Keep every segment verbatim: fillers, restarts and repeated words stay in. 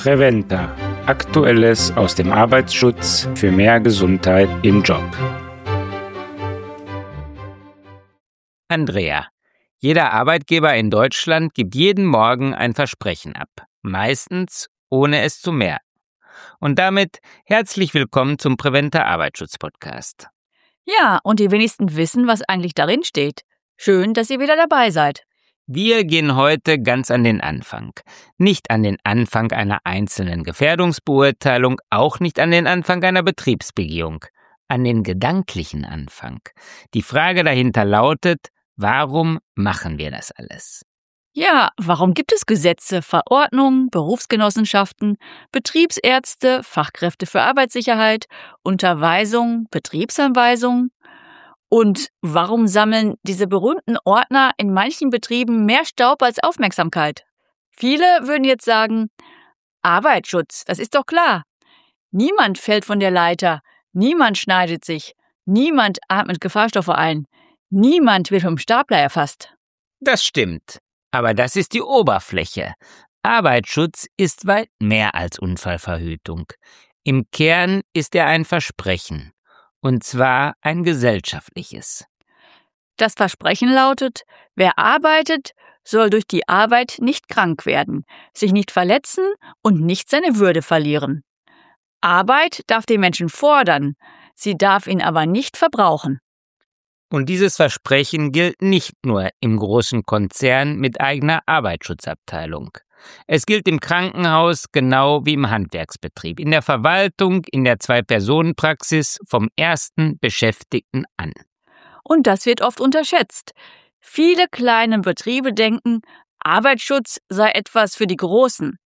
Preventa. Aktuelles aus dem Arbeitsschutz für mehr Gesundheit im Job. Andrea, jeder Arbeitgeber in Deutschland gibt jeden Morgen ein Versprechen ab. Meistens ohne es zu merken. Und damit herzlich willkommen zum Preventa Arbeitsschutz-Podcast. Ja, und die wenigsten wissen, was eigentlich darin steht. Schön, dass ihr wieder dabei seid. Wir gehen heute ganz an den Anfang. Nicht an den Anfang einer einzelnen Gefährdungsbeurteilung, auch nicht an den Anfang einer Betriebsbegehung. An den gedanklichen Anfang. Die Frage dahinter lautet, warum machen wir das alles? Ja, warum gibt es Gesetze, Verordnungen, Berufsgenossenschaften, Betriebsärzte, Fachkräfte für Arbeitssicherheit, Unterweisungen, Betriebsanweisungen? Und warum sammeln diese berühmten Ordner in manchen Betrieben mehr Staub als Aufmerksamkeit? Viele würden jetzt sagen, Arbeitsschutz, das ist doch klar. Niemand fällt von der Leiter, niemand schneidet sich, niemand atmet Gefahrstoffe ein, niemand wird vom Stapler erfasst. Das stimmt, aber das ist die Oberfläche. Arbeitsschutz ist weit mehr als Unfallverhütung. Im Kern ist er ein Versprechen. Und zwar ein gesellschaftliches. Das Versprechen lautet, wer arbeitet, soll durch die Arbeit nicht krank werden, sich nicht verletzen und nicht seine Würde verlieren. Arbeit darf den Menschen fordern, sie darf ihn aber nicht verbrauchen. Und dieses Versprechen gilt nicht nur im großen Konzern mit eigener Arbeitsschutzabteilung. Es gilt im Krankenhaus genau wie im Handwerksbetrieb, in der Verwaltung, in der Zwei-Personen-Praxis vom ersten Beschäftigten an. Und das wird oft unterschätzt. Viele kleine Betriebe denken, Arbeitsschutz sei etwas für die Großen.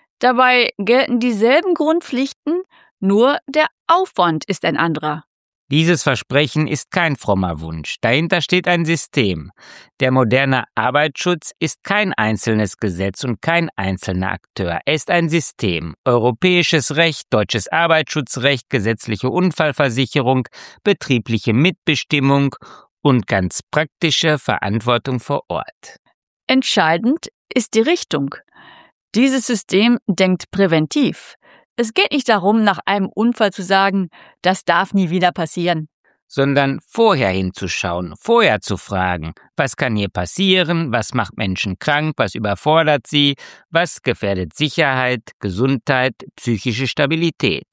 Dabei gelten dieselben Grundpflichten, nur der Aufwand ist ein anderer. Dieses Versprechen ist kein frommer Wunsch. Dahinter steht ein System. Der moderne Arbeitsschutz ist kein einzelnes Gesetz und kein einzelner Akteur. Er ist ein System. Europäisches Recht, deutsches Arbeitsschutzrecht, gesetzliche Unfallversicherung, betriebliche Mitbestimmung und ganz praktische Verantwortung vor Ort. Entscheidend ist die Richtung. Dieses System denkt präventiv. Es geht nicht darum, nach einem Unfall zu sagen, das darf nie wieder passieren. Sondern vorher hinzuschauen, vorher zu fragen, was kann hier passieren, was macht Menschen krank, was überfordert sie, was gefährdet Sicherheit, Gesundheit, psychische Stabilität.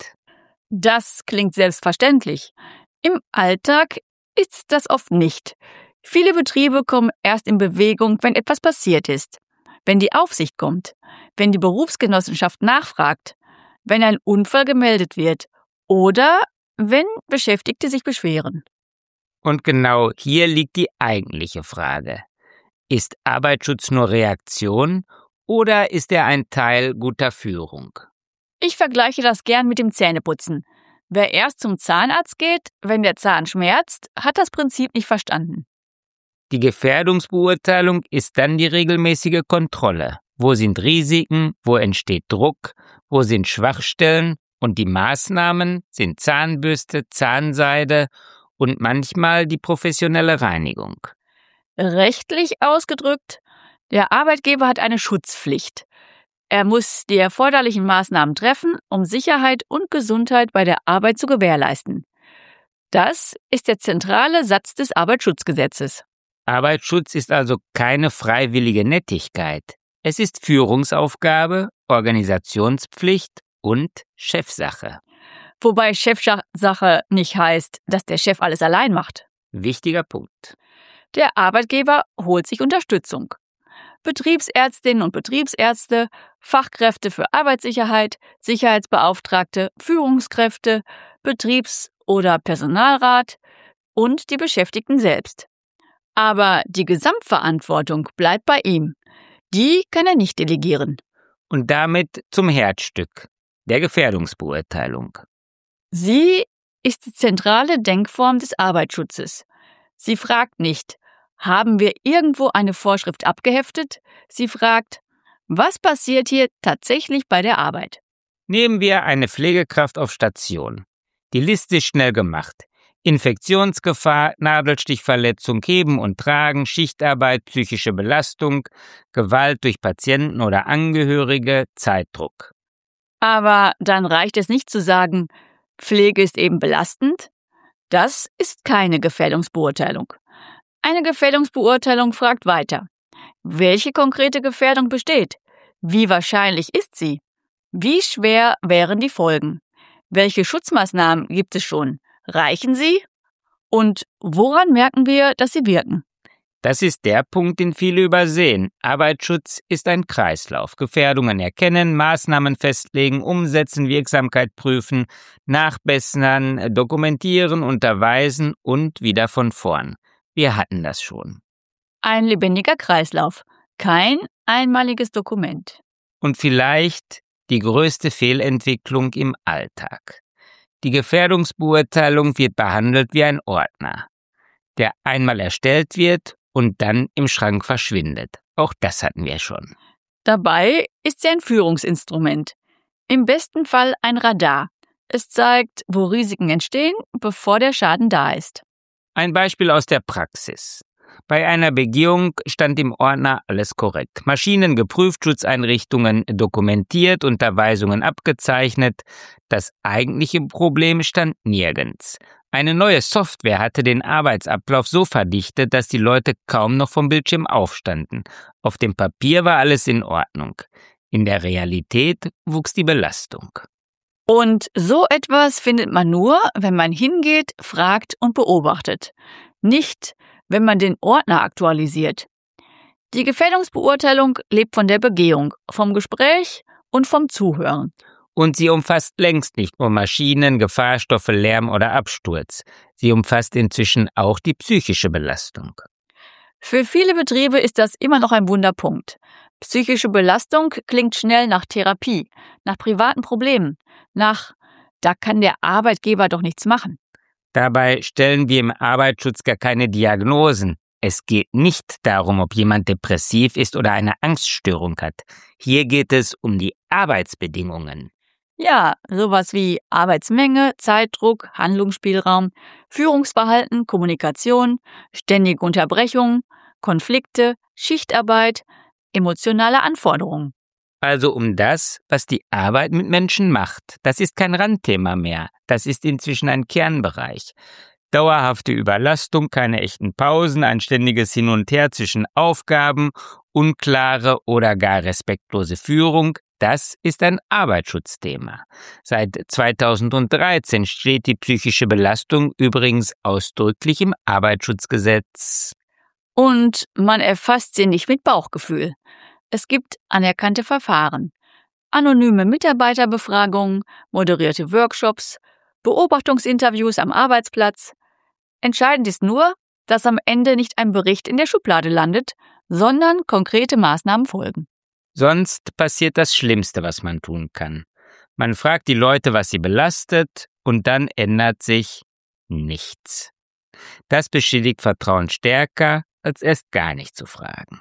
Das klingt selbstverständlich. Im Alltag ist das oft nicht. Viele Betriebe kommen erst in Bewegung, wenn etwas passiert ist, wenn die Aufsicht kommt, wenn die Berufsgenossenschaft nachfragt, wenn ein Unfall gemeldet wird oder wenn Beschäftigte sich beschweren. Und genau hier liegt die eigentliche Frage. Ist Arbeitsschutz nur Reaktion oder ist er ein Teil guter Führung? Ich vergleiche das gern mit dem Zähneputzen. Wer erst zum Zahnarzt geht, wenn der Zahn schmerzt, hat das Prinzip nicht verstanden. Die Gefährdungsbeurteilung ist dann die regelmäßige Kontrolle. Wo sind Risiken, wo entsteht Druck, wo sind Schwachstellen und die Maßnahmen sind Zahnbürste, Zahnseide und manchmal die professionelle Reinigung. Rechtlich ausgedrückt, der Arbeitgeber hat eine Schutzpflicht. Er muss die erforderlichen Maßnahmen treffen, um Sicherheit und Gesundheit bei der Arbeit zu gewährleisten. Das ist der zentrale Satz des Arbeitsschutzgesetzes. Arbeitsschutz ist also keine freiwillige Nettigkeit. Es ist Führungsaufgabe, Organisationspflicht und Chefsache. Wobei Chefsache nicht heißt, dass der Chef alles allein macht. Wichtiger Punkt. Der Arbeitgeber holt sich Unterstützung. Betriebsärztinnen und Betriebsärzte, Fachkräfte für Arbeitssicherheit, Sicherheitsbeauftragte, Führungskräfte, Betriebs- oder Personalrat und die Beschäftigten selbst. Aber die Gesamtverantwortung bleibt bei ihm. Die kann er nicht delegieren. Und damit zum Herzstück, der Gefährdungsbeurteilung. Sie ist die zentrale Denkform des Arbeitsschutzes. Sie fragt nicht, haben wir irgendwo eine Vorschrift abgeheftet? Sie fragt, was passiert hier tatsächlich bei der Arbeit? Nehmen wir eine Pflegekraft auf Station. Die Liste ist schnell gemacht. Infektionsgefahr, Nadelstichverletzung, Heben und Tragen, Schichtarbeit, psychische Belastung, Gewalt durch Patienten oder Angehörige, Zeitdruck. Aber dann reicht es nicht zu sagen, Pflege ist eben belastend. Das ist keine Gefährdungsbeurteilung. Eine Gefährdungsbeurteilung fragt weiter. Welche konkrete Gefährdung besteht? Wie wahrscheinlich ist sie? Wie schwer wären die Folgen? Welche Schutzmaßnahmen gibt es schon? Reichen sie? Und woran merken wir, dass sie wirken? Das ist der Punkt, den viele übersehen. Arbeitsschutz ist ein Kreislauf. Gefährdungen erkennen, Maßnahmen festlegen, umsetzen, Wirksamkeit prüfen, nachbessern, dokumentieren, unterweisen und wieder von vorn. Wir hatten das schon. Ein lebendiger Kreislauf, kein einmaliges Dokument. Und vielleicht die größte Fehlentwicklung im Alltag. Die Gefährdungsbeurteilung wird behandelt wie ein Ordner, der einmal erstellt wird und dann im Schrank verschwindet. Auch das hatten wir schon. Dabei ist sie ein Führungsinstrument. Im besten Fall ein Radar. Es zeigt, wo Risiken entstehen, bevor der Schaden da ist. Ein Beispiel aus der Praxis. Bei einer Begehung stand im Ordner alles korrekt. Maschinen geprüft, Schutzeinrichtungen dokumentiert, Unterweisungen abgezeichnet. Das eigentliche Problem stand nirgends. Eine neue Software hatte den Arbeitsablauf so verdichtet, dass die Leute kaum noch vom Bildschirm aufstanden. Auf dem Papier war alles in Ordnung. In der Realität wuchs die Belastung. Und so etwas findet man nur, wenn man hingeht, fragt und beobachtet. Nicht, wenn man den Ordner aktualisiert. Die Gefährdungsbeurteilung lebt von der Begehung, vom Gespräch und vom Zuhören. Und sie umfasst längst nicht nur Maschinen, Gefahrstoffe, Lärm oder Absturz. Sie umfasst inzwischen auch die psychische Belastung. Für viele Betriebe ist das immer noch ein Wunderpunkt. Psychische Belastung klingt schnell nach Therapie, nach privaten Problemen, nach da kann der Arbeitgeber doch nichts machen. Dabei stellen wir im Arbeitsschutz gar keine Diagnosen. Es geht nicht darum, ob jemand depressiv ist oder eine Angststörung hat. Hier geht es um die Arbeitsbedingungen. Ja, sowas wie Arbeitsmenge, Zeitdruck, Handlungsspielraum, Führungsverhalten, Kommunikation, ständige Unterbrechungen, Konflikte, Schichtarbeit, emotionale Anforderungen. Also um das, was die Arbeit mit Menschen macht. Das ist kein Randthema mehr. Das ist inzwischen ein Kernbereich. Dauerhafte Überlastung, keine echten Pausen, ein ständiges Hin und Her zwischen Aufgaben, unklare oder gar respektlose Führung, das ist ein Arbeitsschutzthema. Seit zweitausenddreizehn steht die psychische Belastung übrigens ausdrücklich im Arbeitsschutzgesetz. Und man erfasst sie nicht mit Bauchgefühl. Es gibt anerkannte Verfahren, anonyme Mitarbeiterbefragungen, moderierte Workshops, Beobachtungsinterviews am Arbeitsplatz. Entscheidend ist nur, dass am Ende nicht ein Bericht in der Schublade landet, sondern konkrete Maßnahmen folgen. Sonst passiert das Schlimmste, was man tun kann. Man fragt die Leute, was sie belastet, und dann ändert sich nichts. Das beschädigt Vertrauen stärker, als erst gar nicht zu fragen.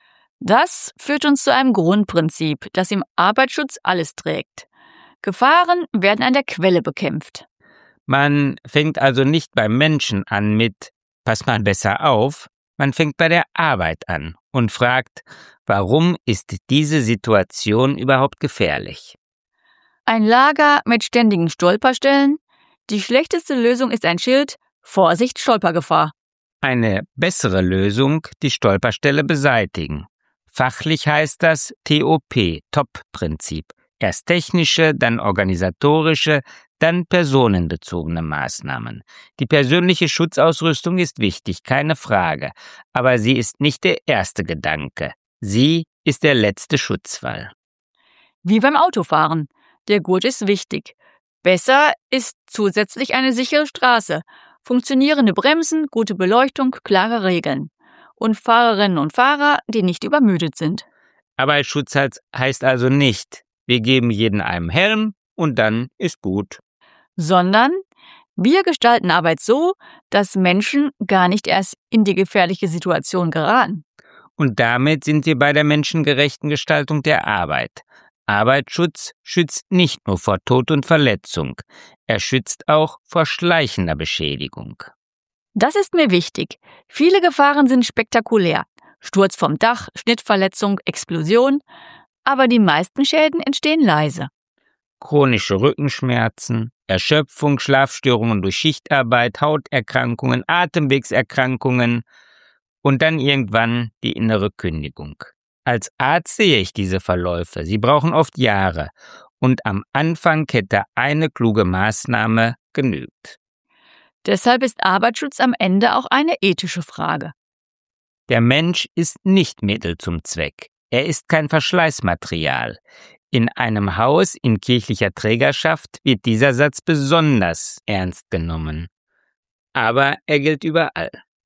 Das führt uns zu einem Grundprinzip, das im Arbeitsschutz alles trägt. Gefahren werden an der Quelle bekämpft. Man fängt also nicht beim Menschen an mit „Pass mal besser auf“, man fängt bei der Arbeit an und fragt, warum ist diese Situation überhaupt gefährlich? Ein Lager mit ständigen Stolperstellen? Die schlechteste Lösung ist ein Schild „Vorsicht, Stolpergefahr“. Eine bessere Lösung, die Stolperstelle beseitigen. Fachlich heißt das T O P, Top-Prinzip. Erst technische, dann organisatorische, dann personenbezogene Maßnahmen. Die persönliche Schutzausrüstung ist wichtig, keine Frage. Aber sie ist nicht der erste Gedanke. Sie ist der letzte Schutzfall. Wie beim Autofahren. Der Gurt ist wichtig. Besser ist zusätzlich eine sichere Straße, funktionierende Bremsen, gute Beleuchtung, klare Regeln. Und Fahrerinnen und Fahrer, die nicht übermüdet sind. Arbeitsschutz heißt also nicht, wir geben jedem einen Helm und dann ist gut. Sondern wir gestalten Arbeit so, dass Menschen gar nicht erst in die gefährliche Situation geraten. Und damit sind wir bei der menschengerechten Gestaltung der Arbeit. Arbeitsschutz schützt nicht nur vor Tod und Verletzung, er schützt auch vor schleichender Beschädigung. Das ist mir wichtig. Viele Gefahren sind spektakulär. Sturz vom Dach, Schnittverletzung, Explosion. Aber die meisten Schäden entstehen leise. chronische Rückenschmerzen, Erschöpfung, Schlafstörungen durch Schichtarbeit, Hauterkrankungen, Atemwegserkrankungen und dann irgendwann die innere Kündigung. Als Arzt sehe ich diese Verläufe. Sie brauchen oft Jahre und am Anfang hätte eine kluge Maßnahme genügt. Deshalb ist Arbeitsschutz am Ende auch eine ethische Frage. Der Mensch ist nicht Mittel zum Zweck. Er ist kein Verschleißmaterial. In einem Haus in kirchlicher Trägerschaft wird dieser Satz besonders ernst genommen. Aber er gilt überall.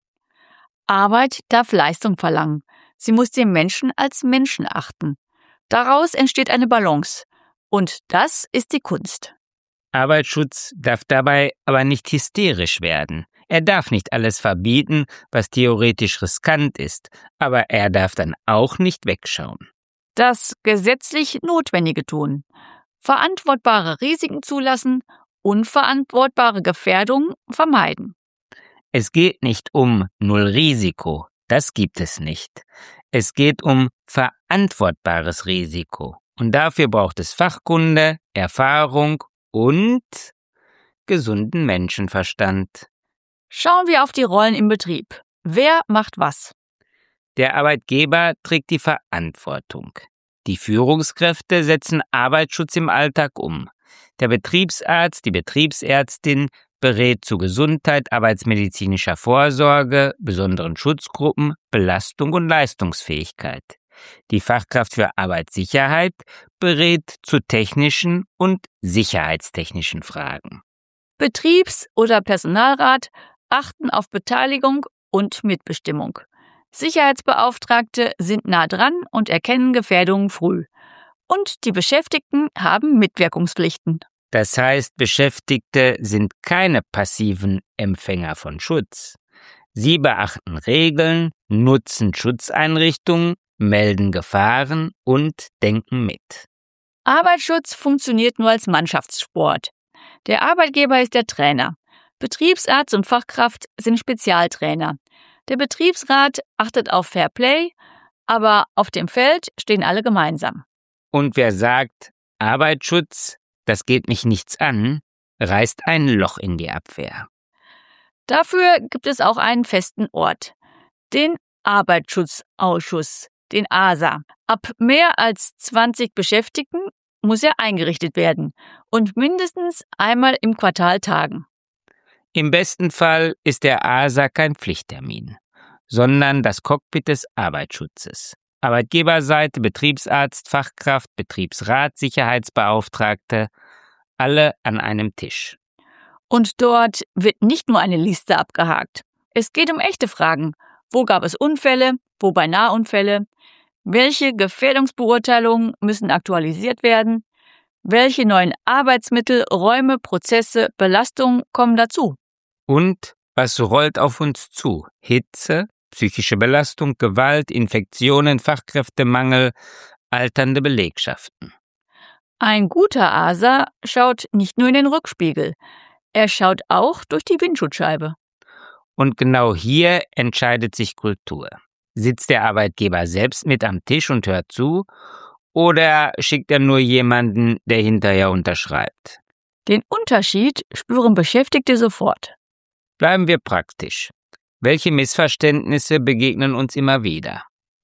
Arbeit darf Leistung verlangen. Sie muss den Menschen als Menschen achten. Daraus entsteht eine Balance. Und das ist die Kunst. Arbeitsschutz darf dabei aber nicht hysterisch werden. Er darf nicht alles verbieten, was theoretisch riskant ist, aber er darf dann auch nicht wegschauen. Das gesetzlich Notwendige tun. Verantwortbare Risiken zulassen, unverantwortbare Gefährdungen vermeiden. Es geht nicht um Null Risiko, das gibt es nicht. Es geht um verantwortbares Risiko. Und dafür braucht es Fachkunde, Erfahrung und gesunden Menschenverstand. Schauen wir auf die Rollen im Betrieb. Wer macht was? Der Arbeitgeber trägt die Verantwortung. Die Führungskräfte setzen Arbeitsschutz im Alltag um. Der Betriebsarzt, die Betriebsärztin berät zu Gesundheit, arbeitsmedizinischer Vorsorge, besonderen Schutzgruppen, Belastung und Leistungsfähigkeit. Die Fachkraft für Arbeitssicherheit berät zu technischen und sicherheitstechnischen Fragen. Betriebs- oder Personalrat achten auf Beteiligung und Mitbestimmung. Sicherheitsbeauftragte sind nah dran und erkennen Gefährdungen früh. Und die Beschäftigten haben Mitwirkungspflichten. Das heißt, Beschäftigte sind keine passiven Empfänger von Schutz. Sie beachten Regeln, nutzen Schutzeinrichtungen, melden Gefahren und denken mit. Arbeitsschutz funktioniert nur als Mannschaftssport. Der Arbeitgeber ist der Trainer. Betriebsarzt und Fachkraft sind Spezialtrainer. Der Betriebsrat achtet auf Fair Play, aber auf dem Feld stehen alle gemeinsam. Und wer sagt, Arbeitsschutz, das geht mich nichts an, reißt ein Loch in die Abwehr. Dafür gibt es auch einen festen Ort, den Arbeitsschutzausschuss, den A S A. Ab mehr als zwanzig Beschäftigten muss er eingerichtet werden und mindestens einmal im Quartal tagen. Im besten Fall ist der A S A kein Pflichttermin, sondern das Cockpit des Arbeitsschutzes. Arbeitgeberseite, Betriebsarzt, Fachkraft, Betriebsrat, Sicherheitsbeauftragte, alle an einem Tisch. Und dort wird nicht nur eine Liste abgehakt. Es geht um echte Fragen. Wo gab es Unfälle? Wo beinahe Unfälle? Welche Gefährdungsbeurteilungen müssen aktualisiert werden? Welche neuen Arbeitsmittel, Räume, Prozesse, Belastungen kommen dazu? Und was rollt auf uns zu? Hitze, psychische Belastung, Gewalt, Infektionen, Fachkräftemangel, alternde Belegschaften. Ein guter A S A schaut nicht nur in den Rückspiegel, er schaut auch durch die Windschutzscheibe. Und genau hier entscheidet sich Kultur. Sitzt der Arbeitgeber selbst mit am Tisch und hört zu, oder schickt er nur jemanden, der hinterher unterschreibt? Den Unterschied spüren Beschäftigte sofort. Bleiben wir praktisch. Welche Missverständnisse begegnen uns immer wieder?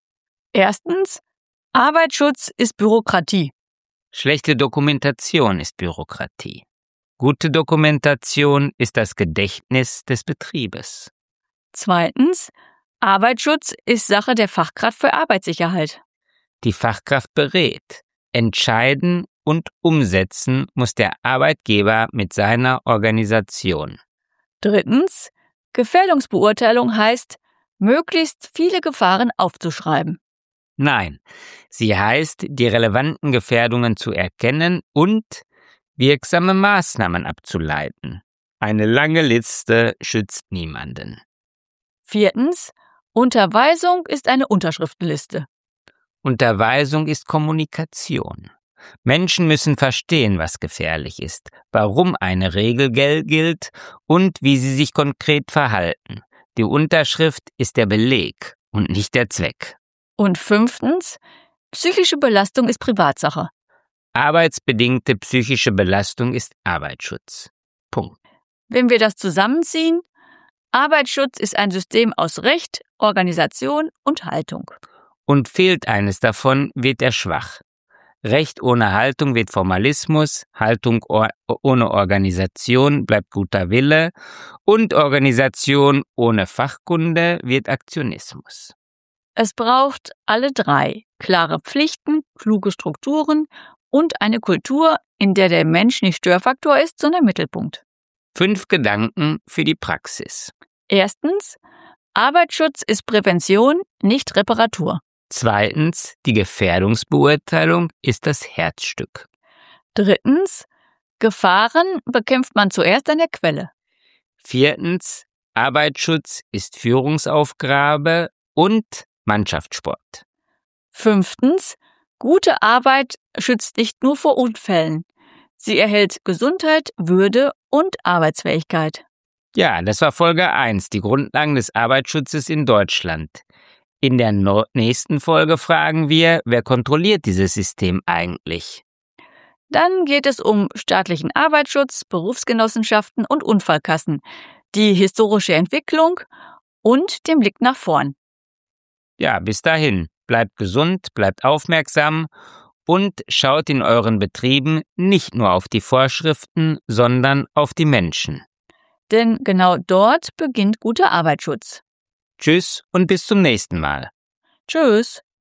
Erstens, Arbeitsschutz ist Bürokratie. Schlechte Dokumentation ist Bürokratie. Gute Dokumentation ist das Gedächtnis des Betriebes. Zweitens, Arbeitsschutz ist Sache der Fachkraft für Arbeitssicherheit. Die Fachkraft berät. Entscheiden und umsetzen muss der Arbeitgeber mit seiner Organisation. Drittens, Gefährdungsbeurteilung heißt, möglichst viele Gefahren aufzuschreiben. Nein, sie heißt, die relevanten Gefährdungen zu erkennen und wirksame Maßnahmen abzuleiten. Eine lange Liste schützt niemanden. Viertens, Unterweisung ist eine Unterschriftenliste. Unterweisung ist Kommunikation. Menschen müssen verstehen, was gefährlich ist, warum eine Regel gilt und wie sie sich konkret verhalten. Die Unterschrift ist der Beleg und nicht der Zweck. Und fünftens, psychische Belastung ist Privatsache. Arbeitsbedingte psychische Belastung ist Arbeitsschutz. Punkt. Wenn wir das zusammenziehen, Arbeitsschutz ist ein System aus Recht, Organisation und Haltung. Und fehlt eines davon, wird er schwach. Recht ohne Haltung wird Formalismus, Haltung or- ohne Organisation bleibt guter Wille und Organisation ohne Fachkunde wird Aktionismus. Es braucht alle drei: klare Pflichten, kluge Strukturen und eine Kultur, in der der Mensch nicht Störfaktor ist, sondern Mittelpunkt. Fünf Gedanken für die Praxis. Erstens: Arbeitsschutz ist Prävention, nicht Reparatur. Zweitens, die Gefährdungsbeurteilung ist das Herzstück. Drittens: Gefahren bekämpft man zuerst an der Quelle. Viertens, Arbeitsschutz ist Führungsaufgabe und Mannschaftssport. Fünftens: Gute Arbeit schützt nicht nur vor Unfällen. Sie erhält Gesundheit, Würde und Arbeitsfähigkeit. Ja, das war Folge eins, die Grundlagen des Arbeitsschutzes in Deutschland. In der no- nächsten Folge fragen wir, wer kontrolliert dieses System eigentlich? Dann geht es um staatlichen Arbeitsschutz, Berufsgenossenschaften und Unfallkassen, die historische Entwicklung und den Blick nach vorn. Ja, bis dahin, bleibt gesund, bleibt aufmerksam und schaut in euren Betrieben nicht nur auf die Vorschriften, sondern auf die Menschen. Denn genau dort beginnt guter Arbeitsschutz. Tschüss und bis zum nächsten Mal. Tschüss.